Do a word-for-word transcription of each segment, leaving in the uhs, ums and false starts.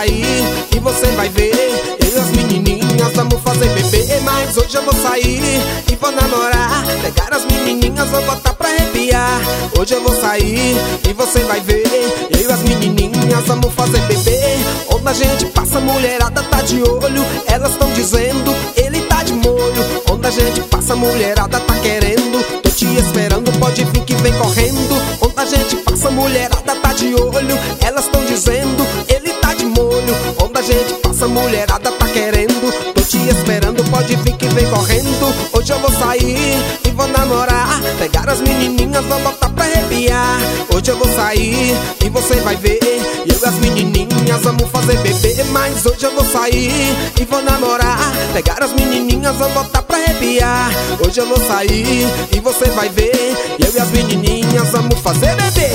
sair e você vai ver. Eu e as menininhas vamos fazer bebê. Mas hoje eu vou sair e vou namorar. Pegar as menininhas, vou botar pra arrepiar. Hoje eu vou sair e você vai ver. Eu e as menininhas vamos fazer bebê. Onde a gente passa, a mulherada tá de olho. Elas tão dizendo, ele tá de molho. Onde a gente passa, a mulherada tá querendo. Tô te esperando, pode vir que vem correndo. Onde a gente passa, a mulherada tá de olho. Elas tão dizendo, ele tá de molho. Onde a gente passa, a mulherada tá querendo. Tô te esperando, pode vir que vem correndo. Hoje eu vou sair e vou namorar. Pegar as menininhas, vou botar pra arrepiar. Hoje eu vou sair e você vai ver. Eu e as menininhas vamos fazer bebê. Mas hoje eu vou sair e vou namorar. Pegar as menininhas, vou botar pra arrepiar. Hoje eu vou sair e você vai ver. Eu e as menininhas vamos fazer bebê.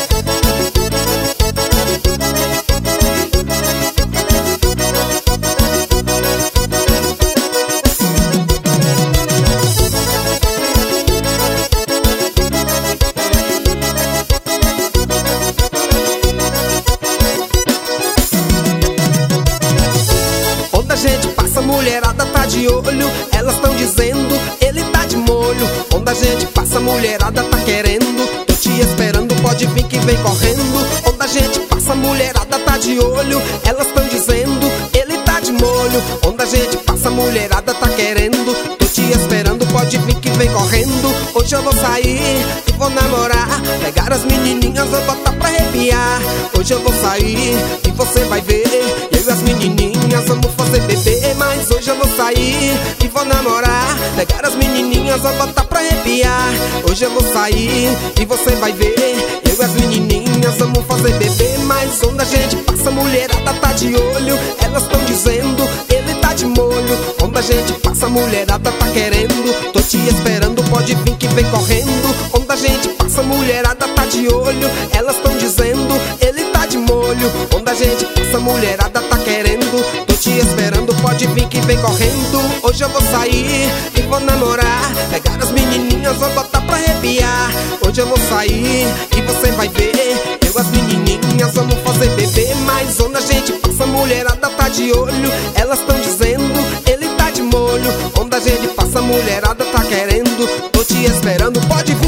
A gente passa, a mulherada tá de olho. Elas tão dizendo, ele tá de molho. Onde a gente passa, a mulherada tá querendo. Tô te esperando, pode vir que vem correndo. Onde a gente passa, a mulherada tá de olho. Elas tão dizendo, ele tá de molho. Onde a gente passa, a mulherada tá querendo. Tô te esperando, pode vir que vem correndo. Hoje eu vou sair e vou namorar. Pegar as menininhas, vou botar pra arrepiar. Hoje eu vou sair e você vai ver. Eu e as menininhas vamos fazer bebê. Mas hoje eu vou sair e vou namorar. Pegar as menininhas, vou botar pra arrepiar. Hoje eu vou sair e você vai ver. Eu e as menininhas vamos fazer bebê. Mas onde a gente passa, a mulherada tá de olho. Elas tão dizendo, ele tá de molho. Onde a gente passa, a mulherada tá querendo. Tô te esperando, pode vir que vem correndo. Onde a gente passa, a mulherada tá de olho. Elas tão dizendo, ele tá de molho. Onde a gente passa, a mulherada tá querendo. Tô te esperando, pode vir que vem correndo. Hoje eu vou sair e vou namorar. Pegar as menininhas, vou botar pra arrepiar. Hoje eu vou sair e você vai ver. Eu e as menininhas vamos fazer bebê. Mas onde a gente passa, a mulherada tá de olho. Elas tão dizendo, ele tá de molho. Onde a gente passa, a mulherada tá querendo. Tô te esperando, pode vir.